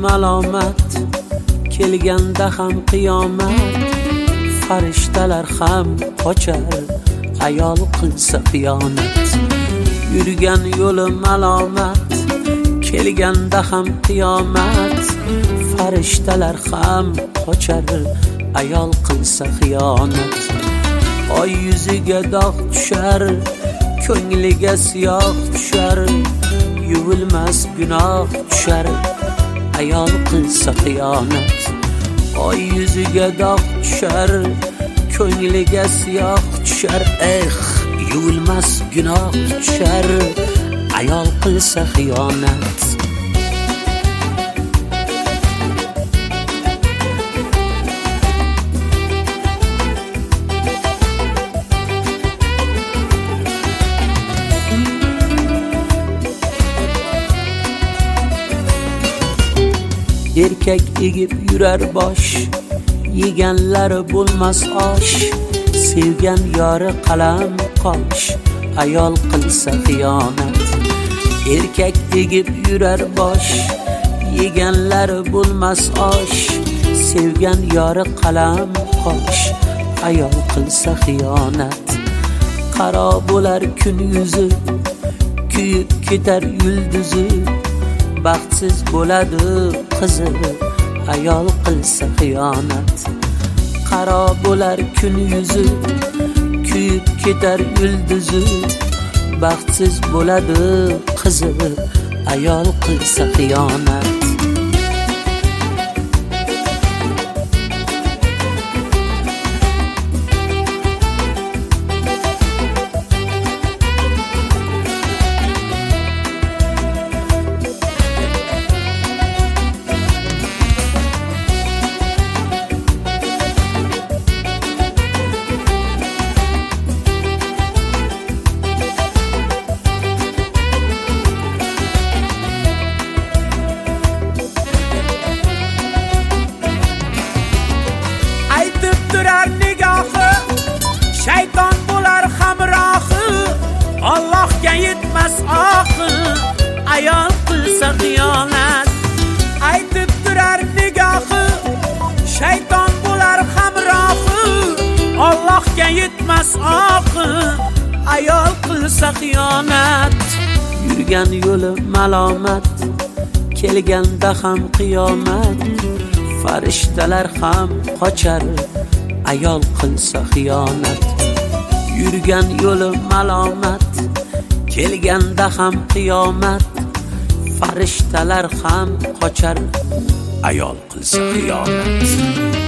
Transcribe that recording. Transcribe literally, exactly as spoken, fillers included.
malomat, kelganda ham qiyomat. Farishtalar ham qochar, ayol qilsa xiyonat. Yurgan yo'li malomat, kelganda ham qiyomat. Farishtalar ham qochar, ayol qilsa xiyonat. Oy yuziga dog' tushar, ko'ngliga siyoh tushar. Yuvilmas gunoh tushar, ayol qilsa xiyonat. Oy yuziga dog' tushar, ko'ngliga siyoh tushar. Eh, yuvilmas gunoh tushar, ayol qilsa xiyonat. Erkak egib yurar bosh, yeganlari bo'lmas osh. Sevgan yori qalam qosh, ayol qilsa xiyonat. Erkak egib yurar bosh, yeganlari bo'lmas osh. Sevgan yori qalam qosh, ayol qilsa xiyonat. Qaro bo'lar kun yuzi, kuyib ketar yulduzi. Baxtsiz bo'ladi qizi, ayol qilsa xiyonat. Qaro bo'lar kun yuzi, kuyib ketar yulduzi. Baxtsiz bo'ladi qizi, ayol qilsa xiyonat. Shayton bo'lar hamrohi, Allohga yetmas oqi, ayol qilsa xiyonat. Aytib turar nigohi, shayton bo'lar hamrohi, Allohga yetmas oqi, ayol qilsa xiyonat. Yurgan yo'li malomat, kelganda ham qiyomat. Farishtalar ham qochar, ayol qilsa xiyonat. Yurgan yo'li malomat, kelganda ham qiyomat. Farishtalar ham qochar, ayol qilsa xiyonat.